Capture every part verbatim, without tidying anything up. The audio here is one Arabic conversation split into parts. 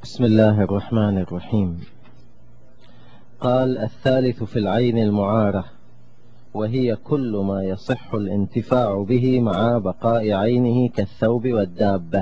بسم الله الرحمن الرحيم. قال: الثالث في العين المعارة، وهي كل ما يصح الانتفاع به مع بقاء عينه كالثوب والدابة.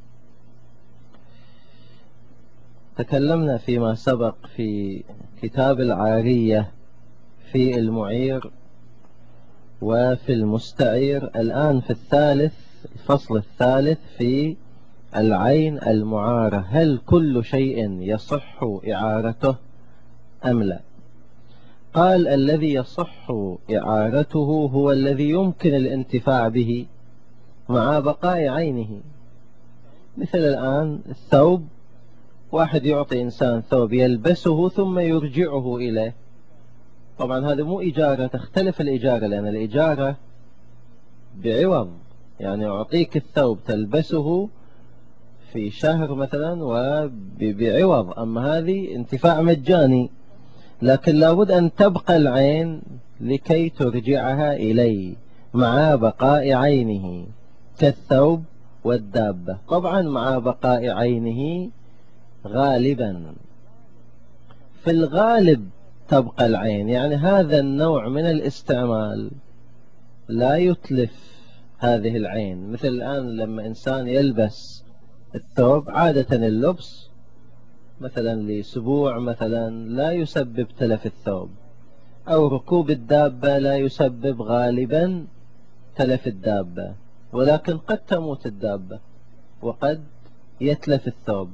تكلمنا فيما سبق في كتاب العارية في المعير وفي المستعير، الآن في الثالث الفصل الثالث في العين المعارة، هل كل شيء يصح إعارته أم لا؟ قال: الذي يصح إعارته هو الذي يمكن الانتفاع به مع بقاء عينه. مثل الآن الثوب، واحد يعطي إنسان ثوب يلبسه ثم يرجعه إليه، طبعا هذا مو إجارة، تختلف الإجارة، لأن الإجارة بعوض، يعني أعطيك الثوب تلبسه في شهر مثلا وبعوض، أما هذه انتفاع مجاني، لكن لابد أن تبقى العين لكي ترجعها إلي مع بقاء عينه كالثوب والدابة. طبعا مع بقاء عينه غالبا، في الغالب تبقى العين، يعني هذا النوع من الاستعمال لا يتلف هذه العين. مثل الآن لما إنسان يلبس الثوب، عادة اللبس مثلا لأسبوع مثلا لا يسبب تلف الثوب، أو ركوب الدابة لا يسبب غالبا تلف الدابة، ولكن قد تموت الدابة وقد يتلف الثوب.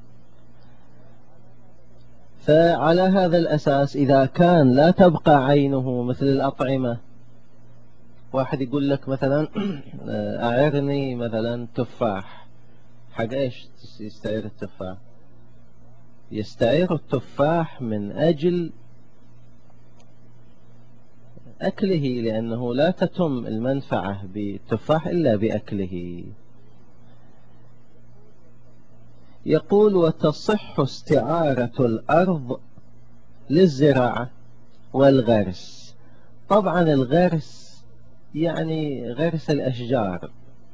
فعلى هذا الأساس إذا كان لا تبقى عينه، مثل الأطعمة، واحد يقول لك مثلا أعرني مثلا تفاح، حق إيش يستعير التفاح؟ يستعير التفاح من أجل أكله، لأنه لا تتم المنفعة بالتفاح إلا بأكله. يقول: وتصح استعارة الأرض للزراعة والغرس. طبعا الغرس يعني غرس الأشجار،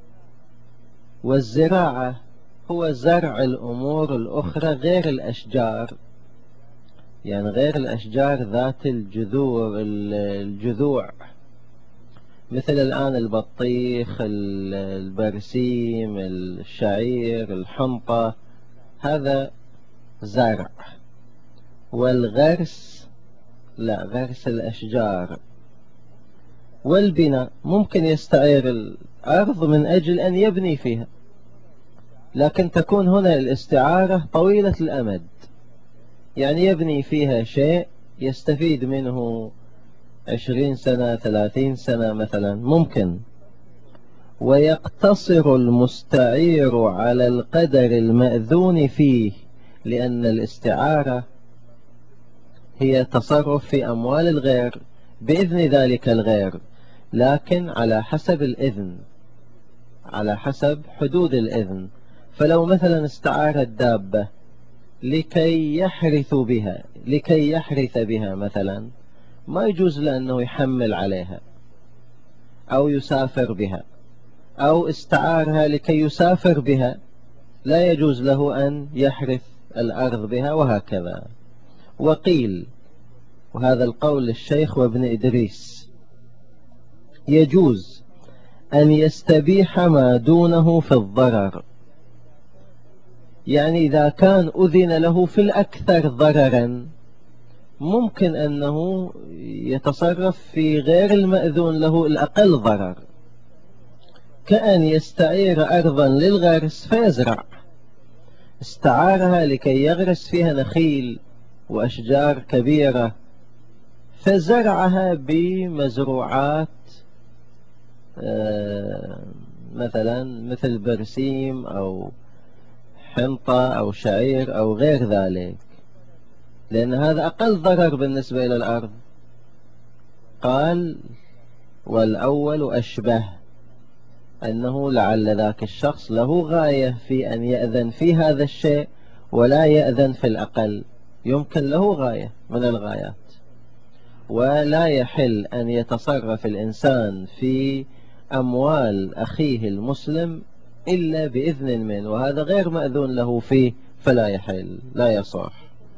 والزراعة هو زرع الأمور الأخرى غير الأشجار، يعني غير الأشجار ذات الجذور الجذوع، مثل الآن البطيخ، البرسيم، الشعير، الحنطة، هذا زرع. والغرس لا، غرس الأشجار. والبناء ممكن يستعير الأرض من أجل أن يبني فيها، لكن تكون هنا الاستعارة طويلة الأمد، يعني يبني فيها شيء يستفيد منه عشرين سنة ثلاثين سنة مثلا ممكن. ويقتصر المستعير على القدر المأذون فيه، لأن الاستعارة هي تصرف في أموال الغير بإذن ذلك الغير، لكن على حسب الإذن، على حسب حدود الإذن. فلو مثلا استعار الدابة لكي يحرث بها، لكي يحرث بها مثلا، ما يجوز لأنه يحمل عليها أو يسافر بها، أو استعارها لكي يسافر بها، لا يجوز له أن يحرث الأرض بها، وهكذا. وقيل، وهذا القول للشيخ وابن إدريس، يجوز أن يستبيح ما دونه في الضرر، يعني إذا كان أذن له في الأكثر ضررا ممكن أنه يتصرف في غير المأذون له الأقل ضرر، كأن يستعير أرضا للغرس فيزرع، استعارها لكي يغرس فيها نخيل وأشجار كبيرة، فزرعها بمزروعات مثلا مثل برسيم أو حنطة أو شعير أو غير ذلك، لأن هذا أقل ضرر بالنسبة إلى الأرض. قال: والأول أشبه، أنه لعل ذاك الشخص له غاية في أن يأذن في هذا الشيء ولا يأذن في الأقل، يمكن له غاية من الغايات، ولا يحل أن يتصرف الإنسان في أموال أخيه المسلم إلا بإذن منه، وهذا غير مأذون له فيه فلا يحل لا يصح.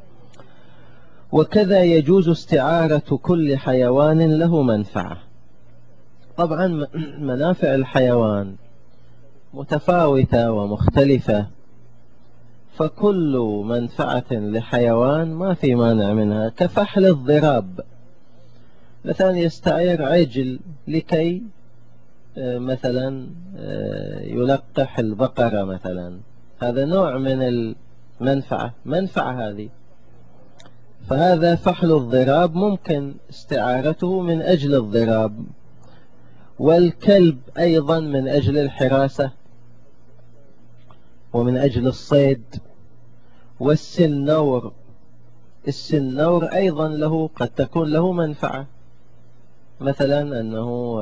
وكذا يجوز استعارة كل حيوان له منفعة. طبعا منافع الحيوان متفاوتة ومختلفة، فكل منفعة لحيوان ما في مانع منها، كفحل الضراب مثلا يستعير عجل لكي مثلا يلقح البقرة مثلا، هذا نوع من المنفعة، منفعة هذه، فهذا فحل الضراب ممكن استعارته من أجل الضراب. والكلب أيضا من أجل الحراسة ومن أجل الصيد. والسنور، السنور أيضا له قد تكون له منفعة، مثلا أنه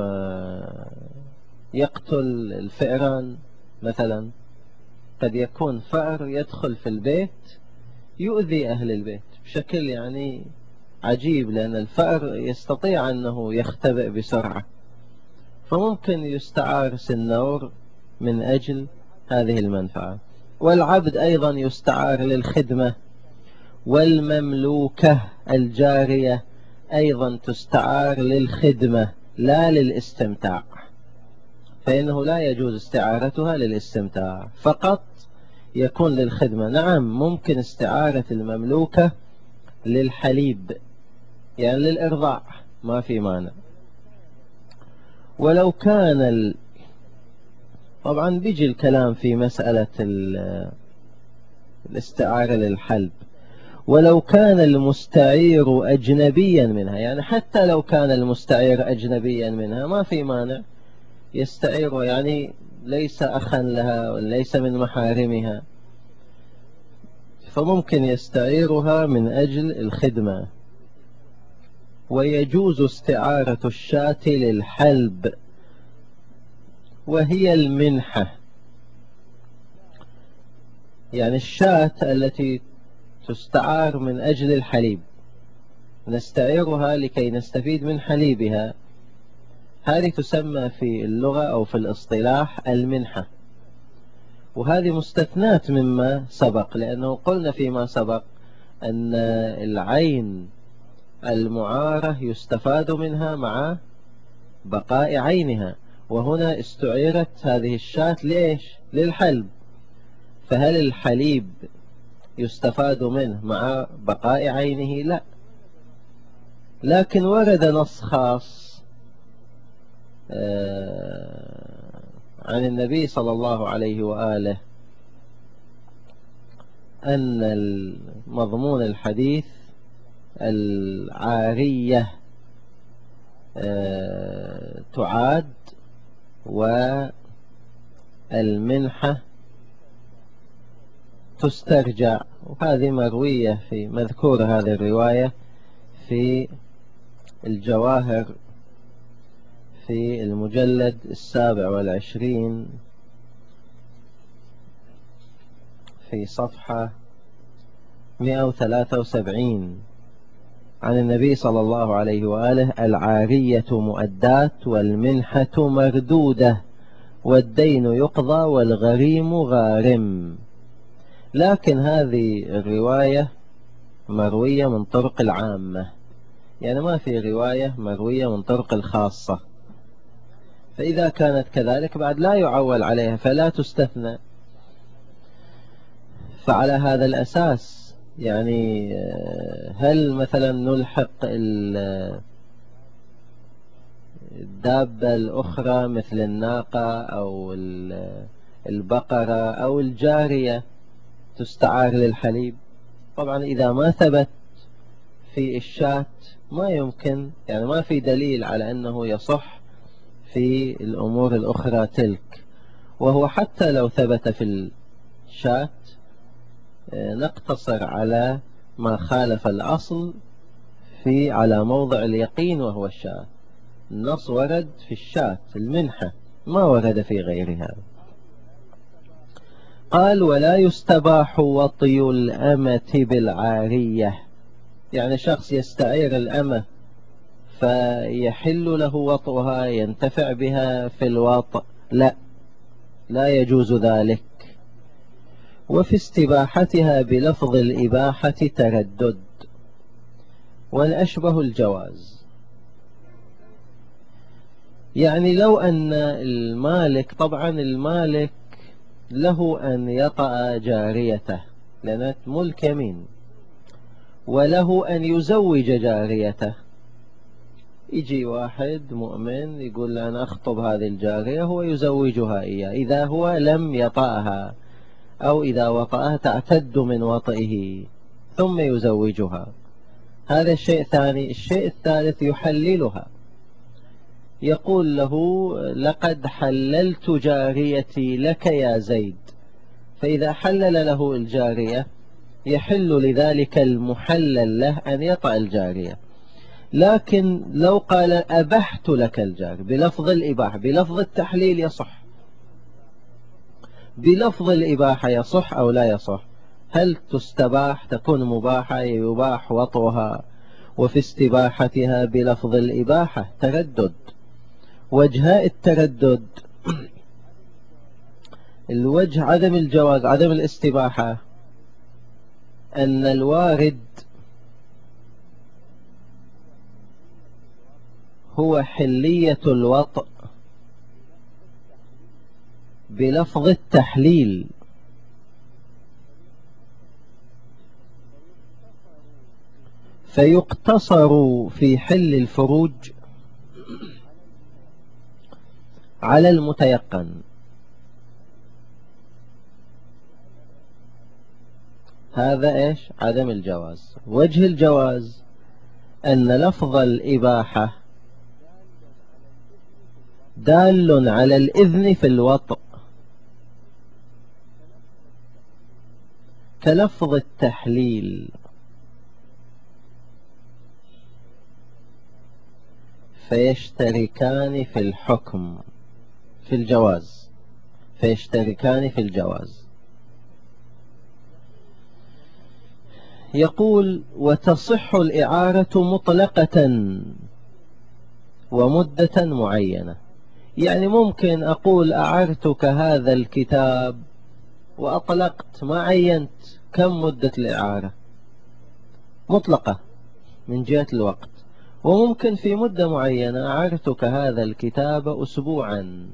يقتل الفئران مثلا، قد يكون فأر يدخل في البيت يؤذي أهل البيت بشكل يعني عجيب، لأن الفأر يستطيع أنه يختبئ بسرعة، فممكن يستعار سنور من أجل هذه المنفعة. والعبد أيضا يستعار للخدمة. والمملوكة الجارية أيضا تستعار للخدمة لا للاستمتاع، فإنه لا يجوز استعارتها للاستمتاع، فقط يكون للخدمة. نعم ممكن استعارة المملوكة للحليب يعني للإرضاع، ما في مانع. ولو كان ال... طبعا بيجي الكلام في مسألة الاستعارة للحلب. ولو كان المستعير أجنبيا منها، يعني حتى لو كان المستعير أجنبيا منها ما في مانع يستعير، يعني ليس أخا لها ليس من محارمها، فممكن يستعيرها من أجل الخدمة. ويجوز استعارة الشاة للحلب وهي المنحة، يعني الشاة التي تستعار من أجل الحليب نستعيرها لكي نستفيد من حليبها، هذه تسمى في اللغة أو في الاصطلاح المنحة. وهذه مستثنات مما سبق، لأنه قلنا فيما سبق أن العين المعارة يستفاد منها مع بقاء عينها، وهنا استعيرت هذه الشاة ليش؟ للحلب، فهل الحليب يستفاد منه مع بقاء عينه؟ لا. لكن ورد نص خاص عن النبي صلى الله عليه وآله أن مضمون الحديث العارية تعاد والمنحة تسترجع، وهذه مروية في مذكور هذه الرواية في الجواهر في المجلد السابع والعشرين في صفحة مئة وثلاثة وسبعين عن النبي صلى الله عليه وآله: العارية مؤداة والمنحة مردودة والدين يقضى والغريم غارم. لكن هذه الرواية مروية من طرق العامة، يعني ما في رواية مروية من طرق الخاصة، فإذا كانت كذلك بعد لا يعول عليها فلا تستثنى. فعلى هذا الأساس يعني هل مثلا نلحق الدابة الأخرى مثل الناقة أو البقرة أو الجارية تستعار للحليب؟ طبعا إذا ما ثبت في الشاة ما يمكن، يعني ما في دليل على أنه يصح في الأمور الأخرى تلك. وهو حتى لو ثبت في الشاة نقتصر على ما خالف الأصل في على موضع اليقين وهو الشاة. النص ورد في الشاة المنحة، ما ورد في غيرها. قال: ولا يستباح وطي الأمة بالعارية، يعني شخص يستعير الأمة فيحل له وطئها ينتفع بها في الوطء، لا لا يجوز ذلك. وفي استباحتها بلفظ الإباحة تردد، والأشبه الجواز. يعني لو أن المالك، طبعا المالك له أن يطأ جاريته لأنها ملك يمين، وله أن يزوج جاريته. يجي واحد مؤمن يقول أنا أخطب هذه الجارية، هو يزوجها إياه إذا هو لم يطأها، أو إذا وطأها تعتد من وطئه ثم يزوجها. هذا الشيء الثاني. الشيء الثالث يحللها، يقول له لقد حللت جاريتي لك يا زيد، فإذا حلل له الجارية يحل لذلك المحلل له أن يطأ الجارية. لكن لو قال أبحت لك الجار بلفظ الإباحة، بلفظ التحليل يصح، بلفظ الإباحة يصح أو لا يصح؟ هل تستباح، تكون مباحة، يباح وطئها؟ وفي استباحتها بلفظ الإباحة تردد. وجهاء التردد: الوجه عدم الجواز، عدم الاستباحة، أن الوارد هو حلية الوطء بلفظ التحليل، فيقتصر في حل الفروج على المتيقن. هذا إيش؟ عدم الجواز. وجه الجواز أن لفظ الإباحة دال على الإذن في الوطء كلفظ التحليل، فيشتركان في الحكم في الجواز، فيشتركان في الجواز. يقول: وتصح الإعارة مطلقة ومدة معينة. يعني ممكن أقول أعرتك هذا الكتاب وأطلقت، ما عينت كم مدة الإعارة، مطلقة من جهة الوقت. وممكن في مدة معينة أعرتك هذا الكتاب أسبوعا،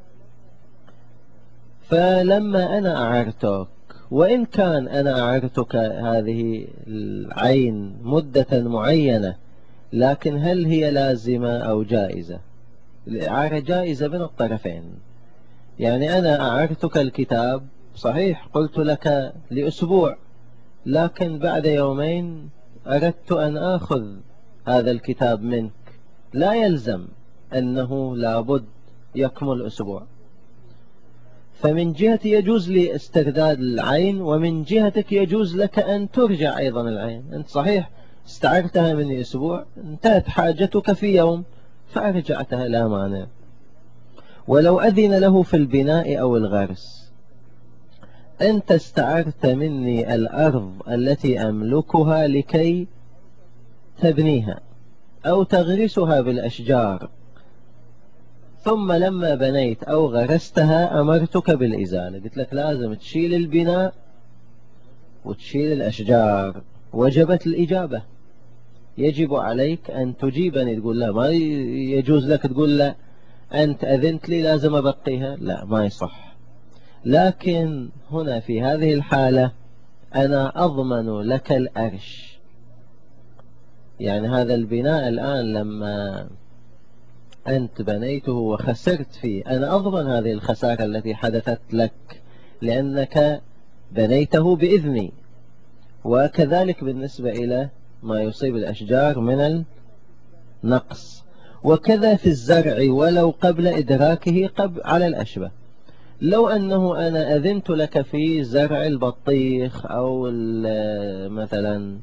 فلما أنا أعرتك، وإن كان أنا أعرتك هذه العين مدة معينة، لكن هل هي لازمة أو جائزة؟ الإعارة جائزة من الطرفين. يعني أنا أعرتك الكتاب صحيح، قلت لك لأسبوع، لكن بعد يومين أردت أن أخذ هذا الكتاب منك، لا يلزم أنه لابد يكمل أسبوع. فمن جهتي يجوز لي استرداد العين، ومن جهتك يجوز لك أن ترجع أيضا العين. أنت صحيح استعرتها مني أسبوع، انتهت حاجتك في يوم فأرجعتها، لا مانع. ولو أذن له في البناء أو الغرس، أنت استعرت مني الأرض التي أملكها لكي تبنيها أو تغرسها بالأشجار، ثم لما بنيت أو غرستها أمرتك بالإزالة، قلت لك لازم تشيل البناء وتشيل الأشجار، وجبت الإجابة. يجب عليك أن تجيبني، تقول لا، ما يجوز لك تقول لا أنت أذنت لي لازم أبقيها، لا، ما يصح. لكن هنا في هذه الحالة أنا أضمن لك الأرش. يعني هذا البناء الآن لما أنت بنيته وخسرت فيه، أنا أضمن هذه الخسارة التي حدثت لك لأنك بنيته بإذني. وكذلك بالنسبة إلى ما يصيب الأشجار من النقص. وكذا في الزرع ولو قبل إدراكه قبل على الأشبه. لو أنه أنا أذنت لك في زرع البطيخ أو مثلا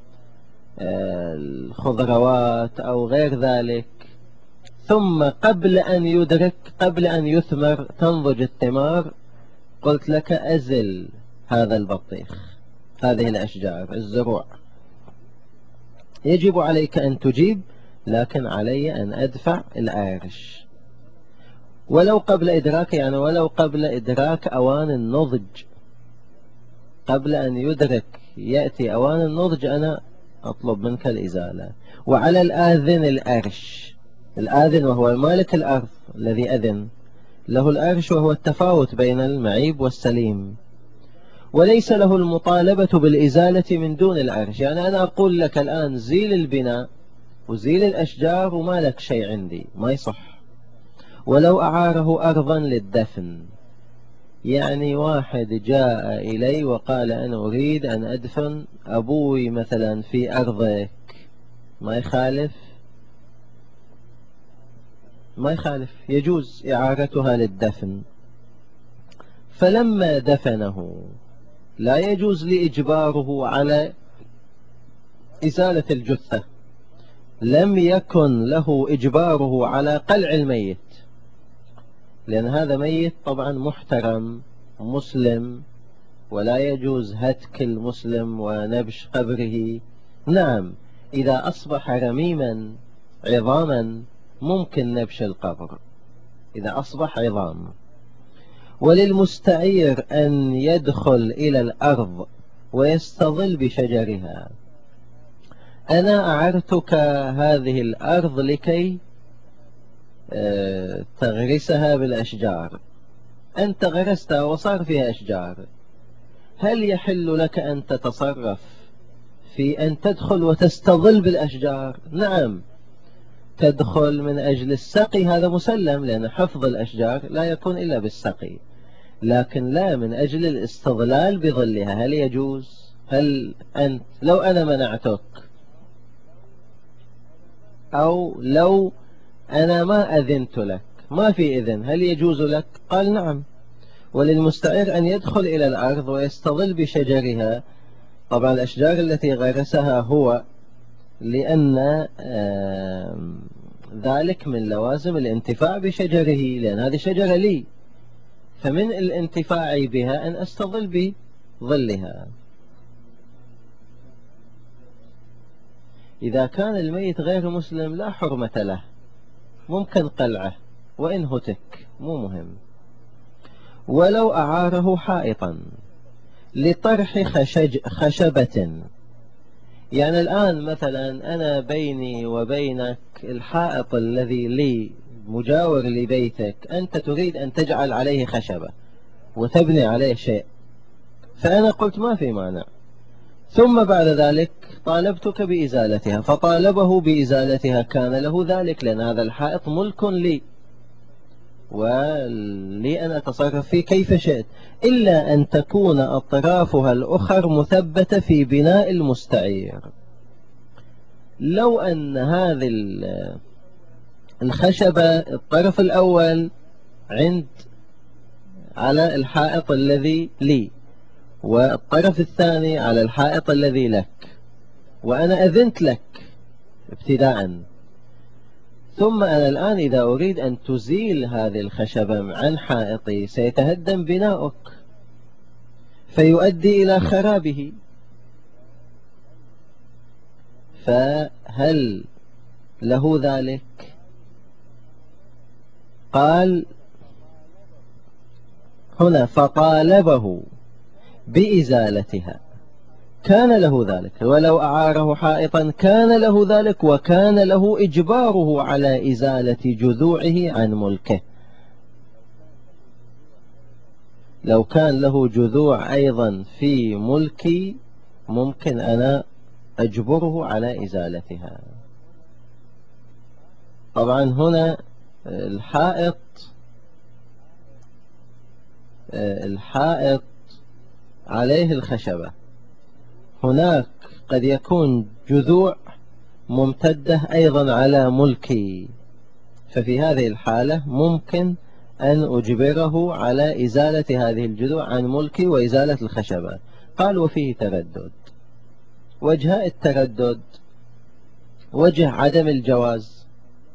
الخضروات أو غير ذلك، ثم قبل أن يدرك، قبل أن يثمر تنضج الثمار، قلت لك أزل هذا البطيخ، هذه الأشجار الزروع، يجب عليك أن تجيب، لكن علي أن أدفع الأرش. ولو قبل إدراك، يعني ولو قبل إدراك أوان النضج. قبل أن يدرك يأتي أوان النضج أنا أطلب منك الإزالة. وعلى الآذن الأرش، الآذن وهو مالك الأرض الذي أذن له الأرش، وهو التفاوت بين المعيب والسليم، وليس له المطالبة بالإزالة من دون الأرش. يعني أنا أقول لك الآن زيل البناء وزيل الأشجار وما لك شيء عندي، ما يصح. ولو أعاره أرضا للدفن، يعني واحد جاء إلي وقال أنا أريد أن أدفن أبوي مثلا في أرضك، ما يخالف؟ ما يخالف، يجوز إعارتها للدفن. فلما دفنه لا يجوز لإجباره على إزالة الجثة، لم يكن له إجباره على قلع الميت، لأن هذا ميت طبعا محترم مسلم، ولا يجوز هتك المسلم ونبش قبره. نعم، إذا أصبح رميما عظاما ممكن نبش القبر إذا أصبح عظام. وللمستعير أن يدخل إلى الأرض ويستظل بشجرها. أنا أعرتك هذه الأرض لكي تغرسها بالأشجار، أنت غرستها وصار فيها أشجار، هل يحل لك أن تتصرف في أن تدخل وتستظل بالأشجار؟ نعم، تدخل من أجل السقي، هذا مسلم، لأن حفظ الأشجار لا يكون إلا بالسقي، لكن لا من أجل الاستظلال بظلها. هل يجوز؟ هل أنت لو أنا منعتك أو لو أنا ما أذنت لك، ما في إذن، هل يجوز لك؟ قال نعم. وللمستعير أن يدخل إلى الأرض ويستظل بشجرها، طبعا الأشجار التي غرسها هو، لأن ذلك من لوازم الانتفاع بشجره، لأن هذه شجرة لي، فمن الانتفاع بها أن أستظل بظلها. إذا كان الميت غير مسلم لا حرمة له، ممكن قلعه وإن هتك مو مهم. ولو أعاره حائطا لطرح خشج خشبة، يعني الآن مثلا أنا بيني وبينك الحائط الذي لي مجاور لبيتك، أنت تريد أن تجعل عليه خشبة وتبني عليه شيء، فأنا قلت ما في مانع، ثم بعد ذلك طالبتك بإزالتها، فطالبه بإزالتها، كان له ذلك، لأن هذا الحائط ملك لي ولي أن أتصرف فيه كيف شئت، إلا أن تكون أطرافها الأخر مثبتة في بناء المستعير. لو أن هذه الخشبة الطرف الأول عند على الحائط الذي لي، والطرف الثاني على الحائط الذي لك، وأنا أذنت لك ابتداء، ثم أنا الآن إذا أريد أن تزيل هذه الخشبة عن حائطي سيتهدم بناؤك فيؤدي إلى خرابه، فهل له ذلك؟ قال هنا فطالبه بإزالتها، كان له ذلك. ولو أعاره حائطا كان له ذلك، وكان له إجباره على إزالة جذوعه عن ملكه. لو كان له جذوع أيضا في ملكي ممكن أنا أجبره على إزالتها. طبعا هنا الحائط الحائط عليه الخشبة، هناك قد يكون جذوع ممتدة أيضا على ملكي، ففي هذه الحالة ممكن أن أجبره على إزالة هذه الجذوع عن ملكي وإزالة الخشبة. قال وفيه تردد. وجه التردد وجه عدم الجواز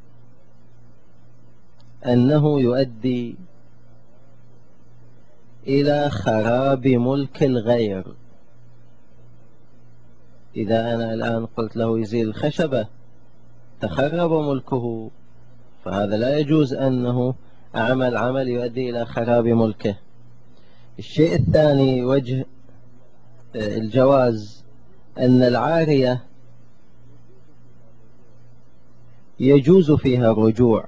أنه يؤدي إلى خراب ملك الغير. إذا أنا الآن قلت له يزيل الخشبة تخرب ملكه، فهذا لا يجوز أنه أعمل عمل يؤدي إلى خراب ملكه. الشيء الثاني وجه الجواز أن العارية يجوز فيها الرجوع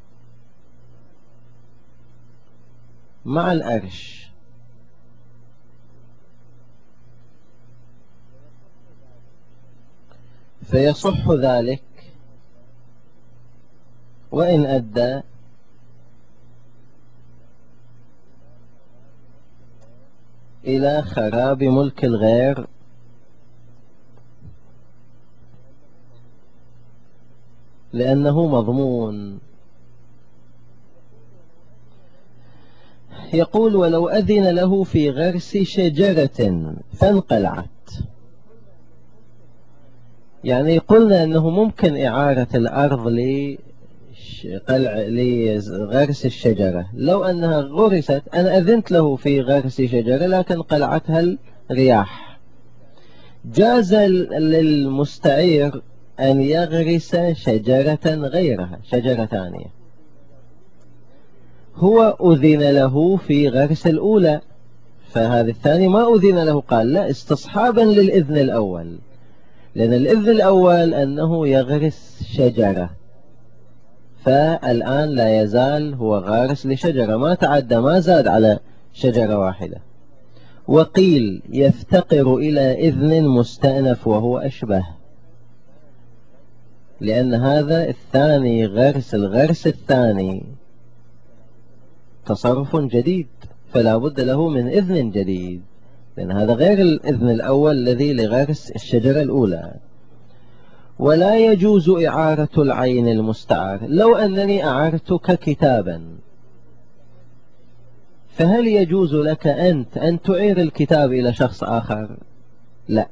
مع الأرش، فيصح ذلك وإن أدى إلى خراب ملك الغير، لأنه مضمون. يقول: ولو أذن له في غرس شجرة فانقلعت. يعني قلنا أنه ممكن إعارة الأرض لقلع لغرس الشجرة، لو أنها غرست، أنا أذنت له في غرس شجرة لكن قلعتها الرياح، جاز للمستعير أن يغرس شجرة غيرها، شجرة ثانية. هو أذن له في غرس الأولى، فهذا الثاني ما أذن له، قال لا، استصحابا للإذن الأول، لأن الإذن الأول أنه يغرس شجرة، فالآن لا يزال هو غارس لشجرة، ما تعدى، ما زاد على شجرة واحدة. وقيل يفتقر إلى إذن مستأنف وهو أشبه، لأن هذا الثاني غرس، الغرس الثاني تصرف جديد، فلا بد له من إذن جديد، لأن هذا غير الإذن الأول الذي لغرس الشجرة الأولى. ولا يجوز إعارة العين المستعار. لو أنني أعرتك كتابا، فهل يجوز لك أنت أن تعير الكتاب إلى شخص آخر؟ لا.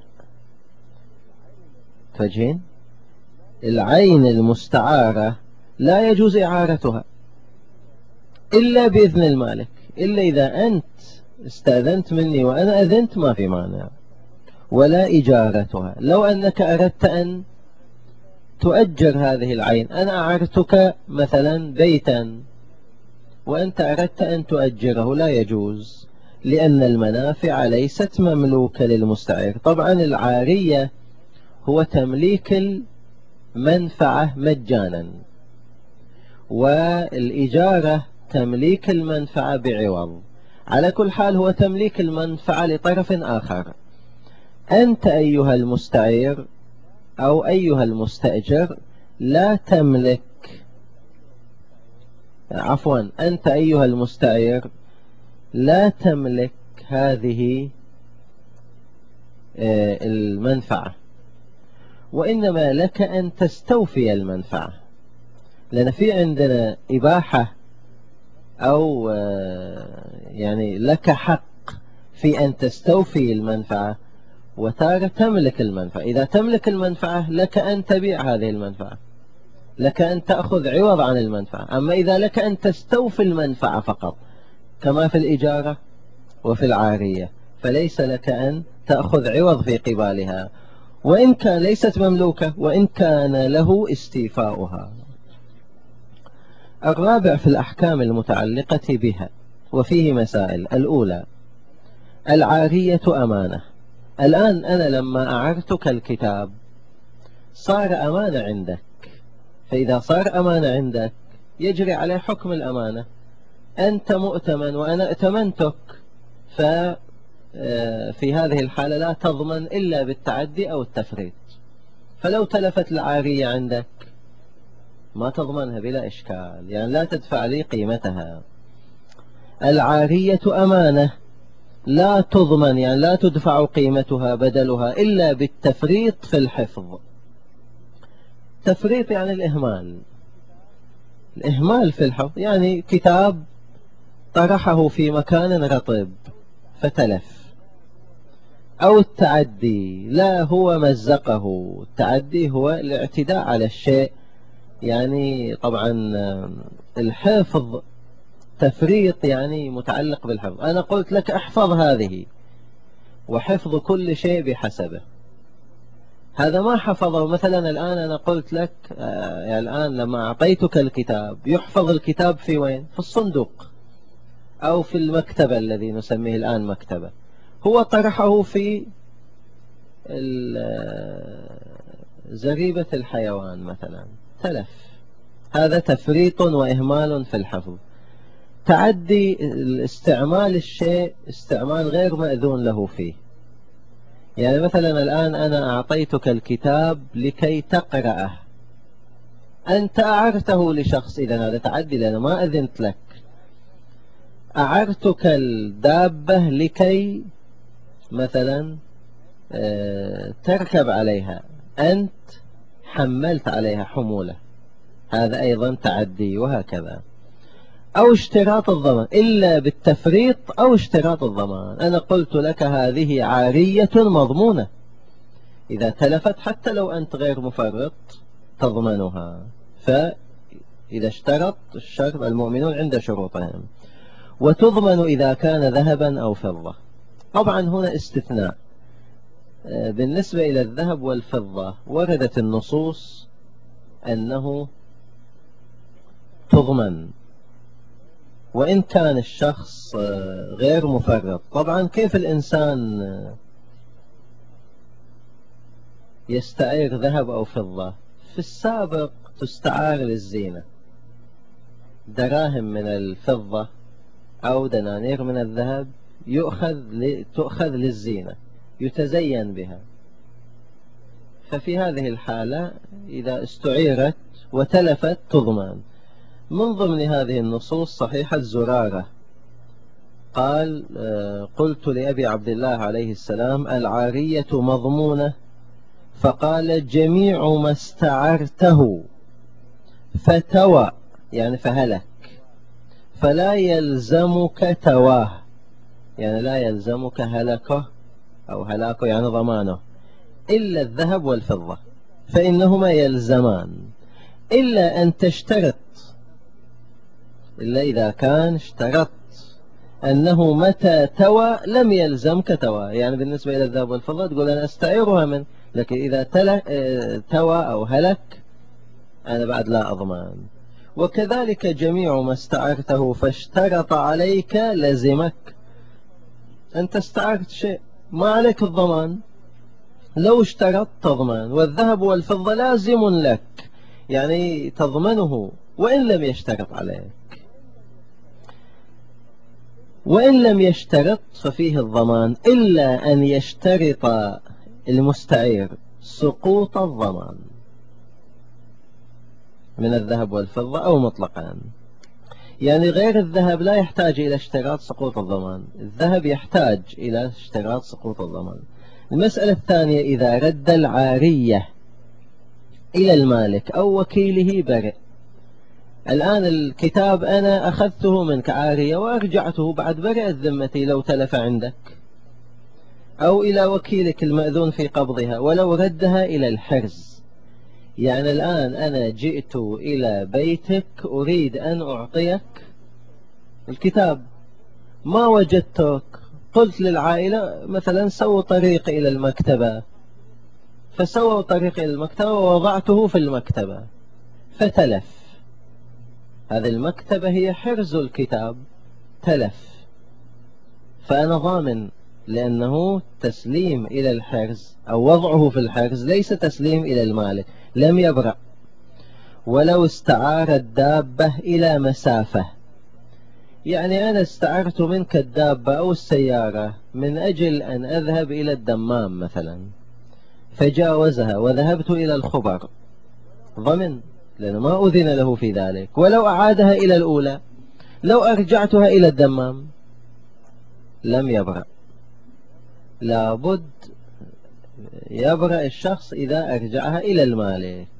تفجين؟ العين المستعارة لا يجوز إعارتها إلا بإذن المالك، إلا إذا أنت استأذنت مني وأنا أذنت ما في مانع. ولا إجارتها. لو أنك أردت أن تؤجر هذه العين، أنا أعرتك مثلا بيتا وأنت أردت أن تؤجره، لا يجوز، لأن المنافع ليست مملوكة للمستعير. طبعا العارية هو تمليك المنفعة مجانا، والإجارة تمليك المنفعة بعوض. على كل حال هو تمليك المنفعة لطرف آخر. أنت أيها المستعير أو أيها المستأجر لا تملك، عفوا أنت أيها المستعير لا تملك هذه المنفعة، وإنما لك أن تستوفي المنفعة، لأن في عندنا إباحة أو يعني لك حق في أن تستوفي المنفعة، وتارة تملك المنفعة. إذا تملك المنفعة لك أن تبيع هذه المنفعة، لك أن تأخذ عوض عن المنفعة. أما إذا لك أن تستوفي المنفعة فقط كما في الإجارة وفي العارية، فليس لك أن تأخذ عوض في قبالها، وإن كان ليست مملوكة، وإن كان له استيفاؤها. الرابع في الأحكام المتعلقة بها، وفيه مسائل. الأولى: العارية أمانة. الآن أنا لما أعرتك الكتاب صار أمانة عندك، فإذا صار أمانة عندك يجري عليه حكم الأمانة. أنت مؤتمن وأنا ائتمنتك، ففي هذه الحالة لا تضمن إلا بالتعدي أو التفريط. فلو تلفت العارية عندك ما تضمنها بلا إشكال، يعني لا تدفع لي قيمتها. العارية أمانة لا تضمن، يعني لا تدفع قيمتها بدلها إلا بالتفريط في الحفظ. تفريط يعني الإهمال، الإهمال في الحفظ، يعني كتاب طرحه في مكان رطب فتلف، أو التعدي، لا هو مزقه، التعدي هو الاعتداء على الشيء. يعني طبعا الحفظ تفريط يعني متعلق بالحفظ. أنا قلت لك احفظ هذه، وحفظ كل شيء بحسبه، هذا ما حفظه. مثلا الآن أنا قلت لك آه يعني الآن لما أعطيتك الكتاب، يحفظ الكتاب في وين؟ في الصندوق أو في المكتبة الذي نسميه الآن مكتبة. هو طرحه في زريبة الحيوان مثلا تلف، هذا تفريط وإهمال في الحفظ. تعدي استعمال الشيء استعمال غير مأذون له فيه. يعني مثلا الآن أنا أعطيتك الكتاب لكي تقرأه، أنت أعرته لشخص، إذا هذا تعدي لأنه ما أذنت لك. أعرتك الدابة لكي مثلا تركب عليها، أنت حملت عليها حمولة، هذا أيضا تعدي. وهكذا. أو اشتراط الضمان إلا بالتفريط أو اشتراط الضمان. أنا قلت لك هذه عارية مضمونة، إذا تلفت حتى لو أنت غير مفرط تضمنها. فإذا اشترط الشرط، المؤمنون عند شروطهم. وتضمن إذا كان ذهبا أو فضة. طبعا هنا استثناء بالنسبة إلى الذهب والفضة، وردت النصوص أنه تضمن وإن كان الشخص غير مفرط. طبعا كيف الإنسان يستعير ذهب أو فضة؟ في السابق تستعار للزينة، دراهم من الفضة أو دنانير من الذهب يؤخذ ل... تؤخذ للزينة، يتزين بها. ففي هذه الحالة إذا استعيرت وتلفت تضمن. من ضمن هذه النصوص صحيحة زرارة، قال قلت لأبي عبد الله عليه السلام العارية مضمونة، فقال جميع ما استعرته فتوى، يعني فهلك، فلا يلزمك تواه، يعني لا يلزمك هلكه أو هلاكه يعني ضمانه، إلا الذهب والفضة فإنهما يلزمان، إلا أن تشترط، إلا إذا كان اشترط أنه متى توى لم يلزمك توى. يعني بالنسبة إلى الذهب والفضة تقول أنا أستعيرها من، لكن إذا توى أو هلك أنا بعد لا أضمان. وكذلك جميع ما استعرته فاشترط عليك لزمك. أنت استعرت شيء ما عليك الضمان، لو اشترط تضمان. والذهب والفضة لازم لك، يعني تضمنه وإن لم يشترط عليك. وإن لم يشترط ففيه الضمان، إلا أن يشترط المستعير سقوط الضمان من الذهب والفضة أو مطلقا. يعني غير الذهب لا يحتاج إلى اشتراط سقوط الضمان، الذهب يحتاج إلى اشتراط سقوط الضمان. المسألة الثانية إذا رد العارية إلى المالك أو وكيله برئ. الآن الكتاب أنا أخذته منك عارية وأرجعته، بعد برئت ذمتي لو تلف عندك، أو إلى وكيلك المأذون في قبضها ولو ردها إلى الحرز. يعني الآن أنا جئت إلى بيتك أريد أن أعطيك الكتاب، ما وجدتك، قلت للعائلة مثلا سووا طريق إلى المكتبة، فسووا طريق إلى المكتبة ووضعته في المكتبة فتلف. هذه المكتبة هي حرز الكتاب، تلف، فأنا ضامن، لأنه تسليم إلى الحرز أو وضعه في الحرز ليس تسليم إلى المالك، لم يبرأ. ولو استعار الدابة إلى مسافة، يعني أنا استعرت منك الدابة أو السيارة من أجل أن أذهب إلى الدمام مثلا، فجاوزها وذهبت إلى الخبر، ضمن، لأنه ما أذن له في ذلك. ولو أعادها إلى الأولى، لو أرجعتها إلى الدمام لم يبرأ. لابد يبرأ الشخص إذا أرجعها إلى المالك.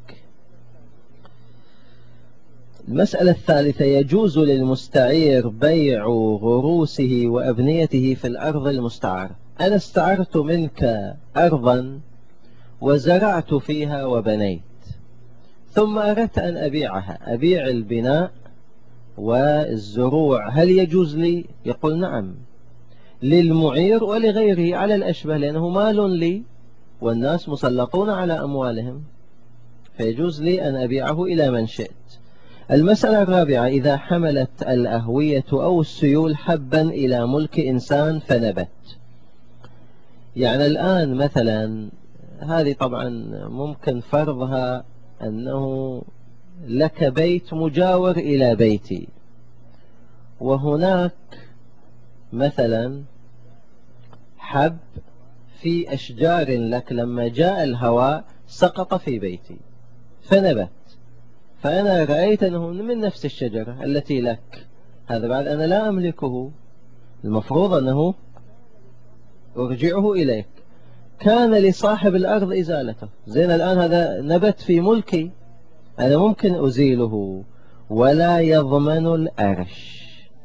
المسألة الثالثة يجوز للمستعير بيع غروسه وأبنيته في الأرض المستعارة. أنا استعرت منك أرضا وزرعت فيها وبنيت، ثم أردت أن أبيعها، أبيع البناء والزروع، هل يجوز لي؟ يقول نعم، للمعير ولغيره على الأشبه، لأنه مال لي والناس مسلطون على أموالهم، فيجوز لي أن أبيعه إلى من شئت. المسألة الرابعة إذا حملت الأهوية أو السيول حبا إلى ملك إنسان فنبت. يعني الآن مثلا هذه طبعا ممكن فرضها أنه لك بيت مجاور إلى بيتي، وهناك مثلا حب في أشجار لك لما جاء الهواء سقط في بيتي فنبت، فأنا رأيت أنه من نفس الشجرة التي لك، هذا بعد أنا لا أملكه، المفروض أنه أرجعه إليك. كان لصاحب الأرض إزالته، زين الآن هذا نبت في ملكي، أنا ممكن أزيله ولا يضمن الأرش.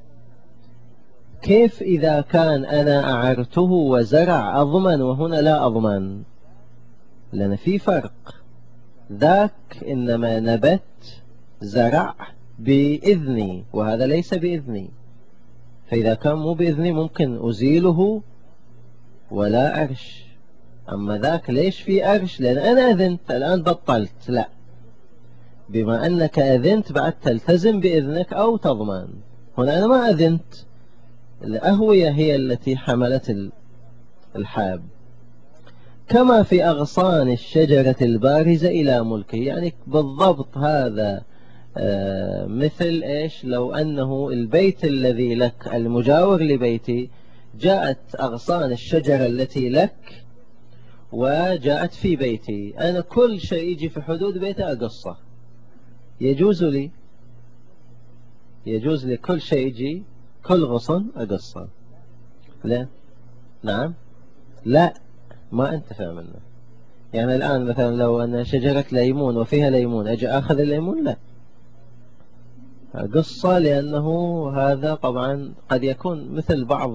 كيف إذا كان أنا أعرته وزرع أضمن وهنا لا أضمن؟ لأن في فرق، ذاك إنما نبت زرع بإذني وهذا ليس بإذني، فإذا كان مو بإذني ممكن أزيله ولا أرش. أما ذاك ليش في أرش؟ لأن أنا أذنت، الآن بطلت، لا، بما أنك أذنت بعد تلتزم بإذنك أو تضمن. هنا أنا ما أذنت، الأهوية هي التي حملت الحاب. كما في أغصان الشجرة البارزة إلى ملكه، يعني بالضبط هذا آه مثل إيش؟ لو أنه البيت الذي لك المجاور لبيتي جاءت أغصان الشجرة التي لك وجاءت في بيتي، أنا كل شيء يجي في حدود بيتي أقصه، يجوز لي يجوز لي كل شيء يجي، كل غصن أقصه. لا، نعم، لا، ما أنت فاهم منه. يعني الآن مثلا لو أن شجرة ليمون وفيها ليمون أجي أخذ الليمون؟ لا، قصة، لأنه هذا طبعا قد يكون مثل بعض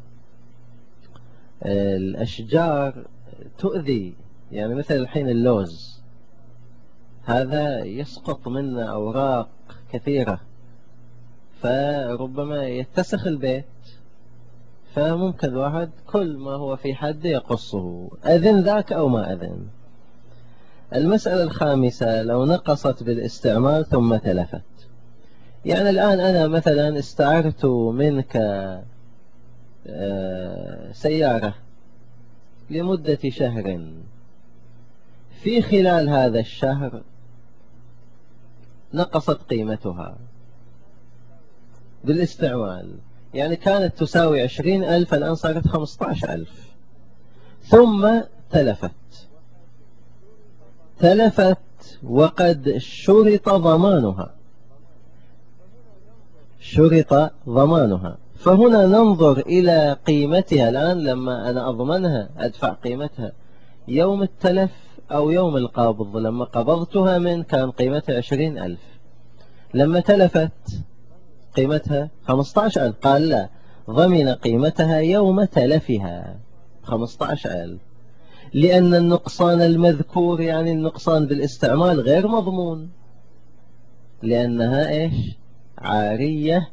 الأشجار تؤذي، يعني مثل الحين اللوز هذا يسقط منه أوراق كثيرة فربما يتسخ البيت، فممكن الواحد كل ما هو في حد يقصه، أذن ذاك أو ما أذن. المسألة الخامسة، لو نقصت بالاستعمال ثم تلفت. يعني الآن أنا مثلا استعرت منك سيارة لمدة شهر، في خلال هذا الشهر نقصت قيمتها بالاستعمال، يعني كانت تساوي عشرين ألف الآن صارت خمسة عشر ألف، ثم تلفت تلفت وقد شرط ضمانها شرط ضمانها فهنا ننظر إلى قيمتها الآن، لما أنا أضمنها أدفع قيمتها يوم التلف أو يوم القبض. لما قبضتها من كان قيمتها عشرين ألف، لما تلفت قيمتها خمسة عشر ألف، قال لا، ضمن قيمتها يوم تلفها خمسة عشر ألف، لأن النقصان المذكور يعني النقصان بالاستعمال غير مضمون، لأنها إيش؟ عارية،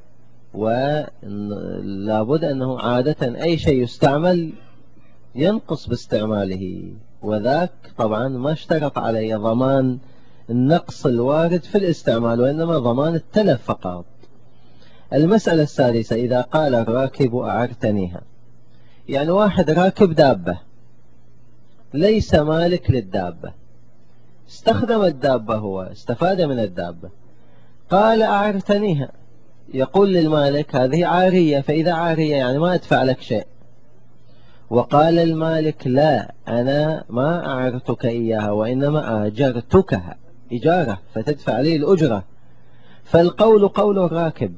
ولا بد أنه عادة أي شيء يستعمل ينقص باستعماله، وذاك طبعا ما اشترط علي ضمان النقص الوارد في الاستعمال، وإنما ضمان التلف فقط. المسألة السادسة، إذا قال الراكب أعرتنيها، يعني واحد راكب دابة ليس مالك للدابة، استخدم الدابة، هو استفاد من الدابة، قال أعرتنيها، يقول للمالك هذه عارية، فإذا عارية يعني ما أدفع لك شيء، وقال المالك لا، أنا ما أعرتك إياها وإنما أجرتكها إجارة فتدفع لي الأجرة، فالقول قول الراكب،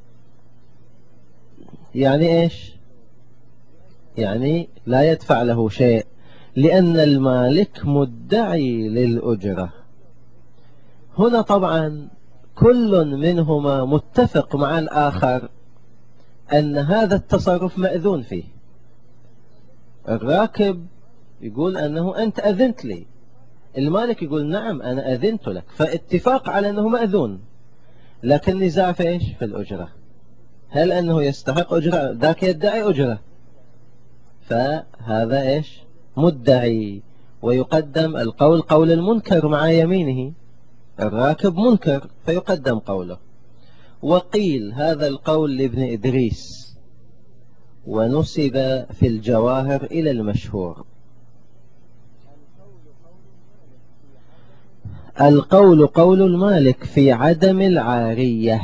يعني إيش؟ يعني لا يدفع له شيء، لأن المالك مدعي للأجرة. هنا طبعا كل منهما متفق مع الآخر أن هذا التصرف مأذون فيه. الراكب يقول أنه أنت أذنت لي، المالك يقول نعم أنا أذنت لك، فاتفاق على أنه مأذون، لكن نزاع في إيش؟ في الأجرة، هل أنه يستحق أجرة؟ ذاك يدعي أجرة، فهذا إيش؟ مدعي، ويقدم القول قول المنكر مع يمينه، الراكب منكر فيقدم قوله. وقيل هذا القول لابن إدريس، ونسب في الجواهر إلى المشهور. القول قول المالك في عدم العارية،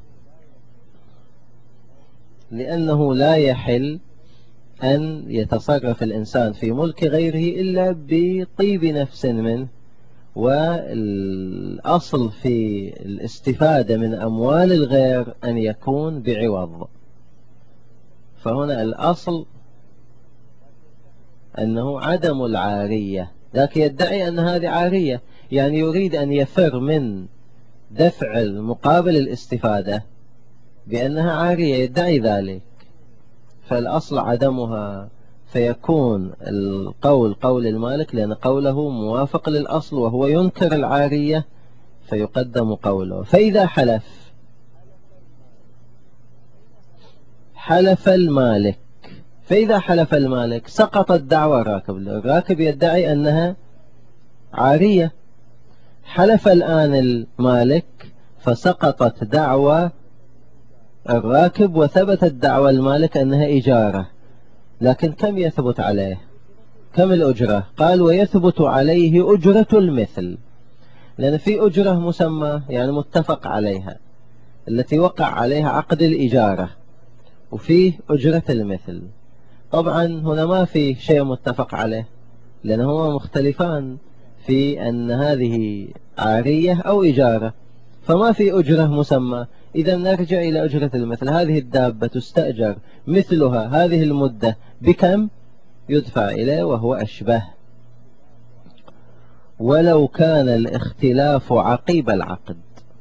لأنه لا يحل أن يتصرف الإنسان في ملك غيره إلا بطيب نفس منه، والأصل في الاستفادة من أموال الغير أن يكون بعوض. فهنا الأصل أنه عدم العارية، ذاك يدعي أن هذه عارية، يعني يريد أن يفر من دفع المقابل الاستفادة بأنها عارية، يدعي ذلك، فالأصل عدمها، فيكون القول قول المالك لأن قوله موافق للأصل وهو ينكر العارية، فيقدم قوله. فإذا حلف حلف المالك فإذا حلف المالك سقطت دعوى الراكب، الراكب يدعي أنها عارية، حلف الآن المالك فسقطت دعوى الراكب وثبتت دعوى المالك أنها إجارة. لكن كم يثبت عليه؟ كم الأجرة؟ قال ويثبت عليه أجرة المثل، لأن في أجرة مسمى يعني متفق عليها التي وقع عليها عقد الإجارة، وفيه أجرة المثل. طبعا هنا ما في شيء متفق عليه، لأنهما مختلفان في أن هذه عارية أو إجارة، فما في أجرة مسمى. إذا نرجع إلى أجرة المثل، هذه الدابة تستأجر مثلها هذه المدة بكم؟ يدفع إليه وهو أشبه. ولو كان الاختلاف عقيب العقد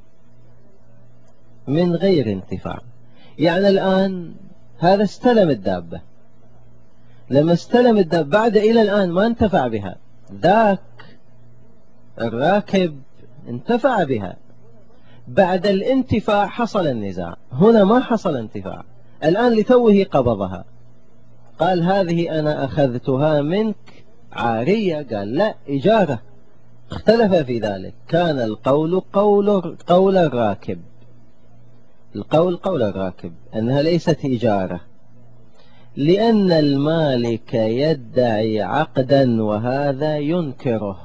من غير انتفاع، يعني الآن هذا استلم الدابة، لما استلم الدابة بعد إلى الآن ما انتفع بها، ذاك الراكب انتفع بها، بعد الانتفاع حصل النزاع. هنا ما حصل انتفاع، الآن لتوه قبضها، قال هذه أنا أخذتها منك عارية، قال لا إجارة، اختلف في ذلك. كان القول قول قول الراكب، القول قول الراكب أنها ليست إجارة، لأن المالك يدعي عقدا وهذا ينكره.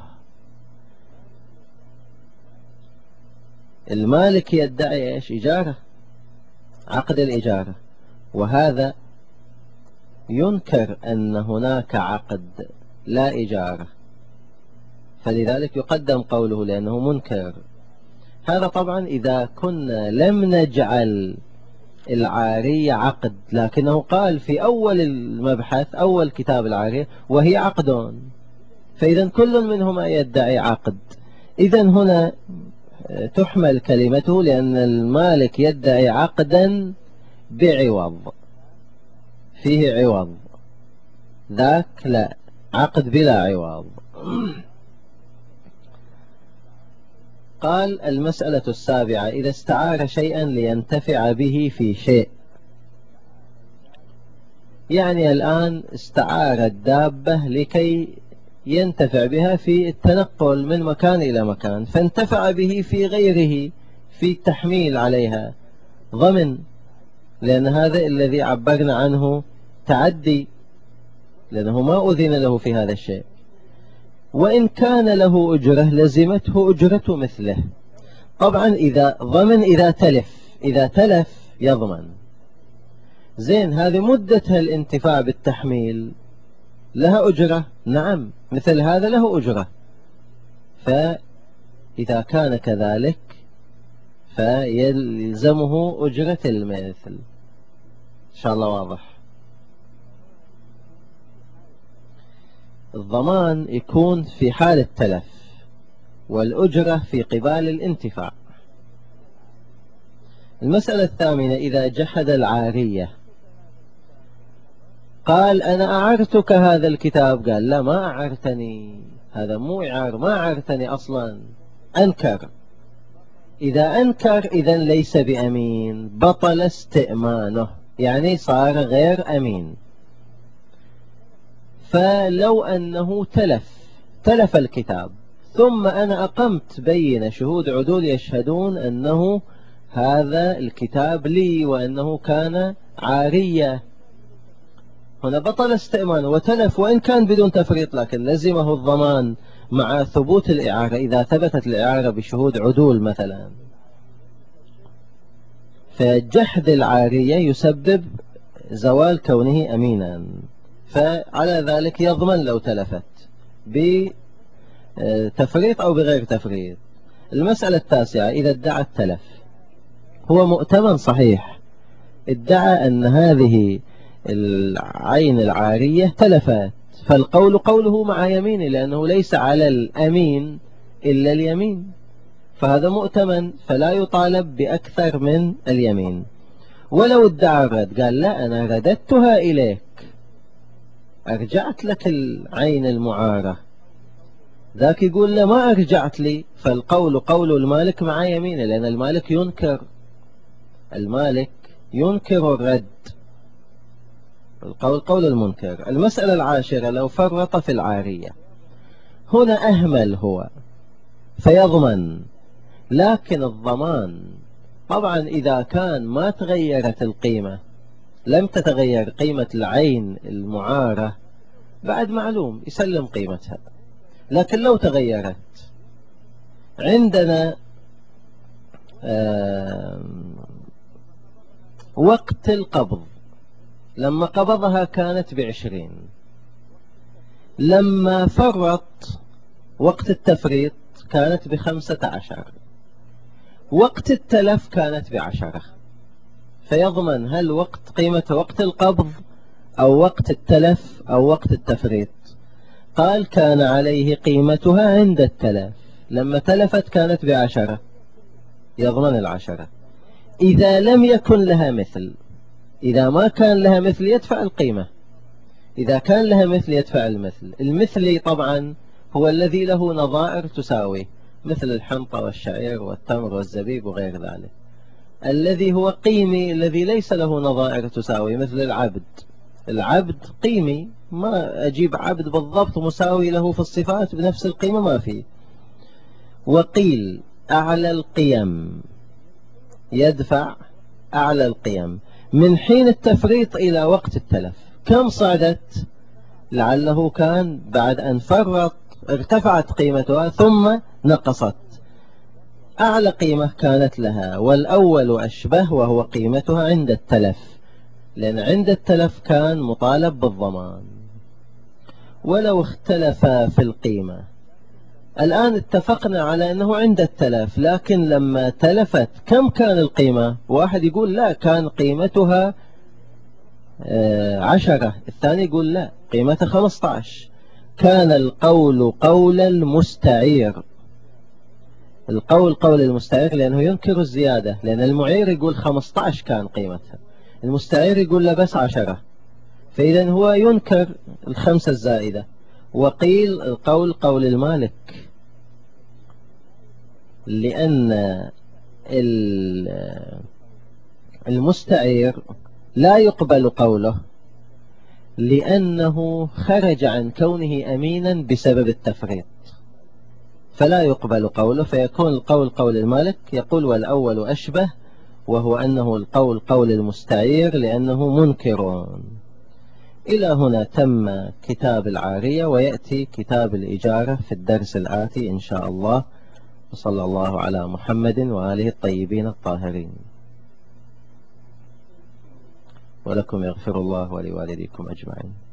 المالك يدعي إيش؟ إجارة، عقد الإجارة، وهذا ينكر أن هناك عقد لا إجارة، فلذلك يقدم قوله لأنه منكر. هذا طبعا إذا كنا لم نجعل العارية عقد، لكنه قال في أول المبحث أول كتاب العارية وهي عقد، فإذا كل منهما يدعي عقد. إذا هنا تحمل كلمته لأن المالك يدعي عقدا بعوض، فيه عوض، ذاك لا، عقد بلا عوض. قال المسألة السابعة: إذا استعار شيئا لينتفع به في شيء، يعني الآن استعار الدابة لكي ينتفع بها في التنقل من مكان إلى مكان، فانتفع به في غيره في التحميل عليها، ضمن، لأن هذا الذي عبرنا عنه تعدي، لأنه ما أذن له في هذا الشيء. وإن كان له أجرة لزمته أجرة مثله. طبعا إذا ضمن إذا تلف، إذا تلف يضمن. زين، هذه مدتها الانتفاع بالتحميل لها أجرة، نعم، مثل هذا له أجرة. فإذا كان كذلك فيلزمه أجرة المثل. إن شاء الله واضح. الضمان يكون في حال التلف، والأجرة في قبال الانتفاع. المسألة الثامنة: إذا جحد العارية، قال أنا أعرتك هذا الكتاب، قال لا ما أعرتني، هذا مو إعار، ما أعرتني أصلا، أنكر. إذا أنكر إذن ليس بأمين، بطل استئمانه، يعني صار غير أمين. فلو أنه تلف تلف الكتاب، ثم أنا أقمت بين شهود عدول يشهدون أنه هذا الكتاب لي وأنه كان عارية، هنا بطل استئمانه وتلف وإن كان بدون تفريط، لكن لزمه الضمان مع ثبوت الإعارة إذا ثبتت الإعارة بشهود عدول مثلا. فجحد العارية يسبب زوال كونه أمينا، فعلى ذلك يضمن لو تلفت بتفريط أو بغير تفريط. المسألة التاسعة: إذا ادعى التلف، هو مؤتمن صحيح، ادعى أن هذه العين العارية تلفت، فالقول قوله مع يمينه، لأنه ليس على الأمين إلا اليمين، فهذا مؤتمن فلا يطالب بأكثر من اليمين. ولو ادعى الرد، قال لا أنا رددتها إليك، أرجعت لك العين المعارة، ذاك يقول لا ما أرجعت لي، فالقول قول المالك مع يمينه، لأن المالك ينكر المالك ينكر الرد، القول قول المنكر. المسألة العاشرة: لو فرط في العارية، هنا أهمل هو فيضمن، لكن الضمان طبعا إذا كان ما تغيرت القيمة، لم تتغير قيمة العين المعارة، بعد معلوم يسلم قيمتها. لكن لو تغيرت، عندنا وقت القبض لما قبضها كانت بعشرين، لما فرط وقت التفريط كانت بخمسة عشر، وقت التلف كانت بعشرة، فيضمن هل وقت قيمة وقت القبض أو وقت التلف أو وقت التفريط. قال كان عليه قيمتها عند التلف، لما تلفت كانت بعشرة، يضمن العشرة. إذا لم يكن لها مثل، إذا ما كان لها مثل يدفع القيمة، إذا كان لها مثل يدفع المثل. المثلي طبعا هو الذي له نظائر تساوي، مثل الحنطة والشعير والتمر والزبيب وغير ذلك. الذي هو قيمي الذي ليس له نظائر تساوي، مثل العبد، العبد قيمي، ما أجيب عبد بالضبط مساوي له في الصفات بنفس القيمة، ما فيه. وقيل أعلى القيم يدفع أعلى القيم من حين التفريط إلى وقت التلف. كم صعدت؟ لعله كان بعد أن فرط ارتفعت قيمتها ثم نقصت، أعلى قيمة كانت لها، والأول أشبه وهو قيمتها عند التلف، لأن عند التلف كان مطالب بالضمان. ولو اختلف في القيمة، الآن اتفقنا على أنه عند التلف، لكن لما تلفت كم كان القيمة؟ واحد يقول لا كان قيمتها عشرة، الثاني يقول لا قيمتها خمسة عشر. كان القول قول المستعير، القول قول المستعير لأنه ينكر الزيادة، لأن المعير يقول خمسة عشر كان قيمتها، المستعير يقول لا بس عشرة، فإذا هو ينكر الخمسة الزائدة. وقيل القول قول المالك، لأن المستعير لا يقبل قوله، لأنه خرج عن كونه أمينا بسبب التفريط، فلا يقبل قوله، فيكون القول قول المالك. يقول والأول أشبه، وهو أنه القول قول المستعير لأنه منكر. إلى هنا تم كتاب العارية، ويأتي كتاب الإجارة في الدرس الآتي إن شاء الله. وصلى الله على محمد وآله الطيبين الطاهرين. ولكم يغفر الله ولوالديكم أجمعين.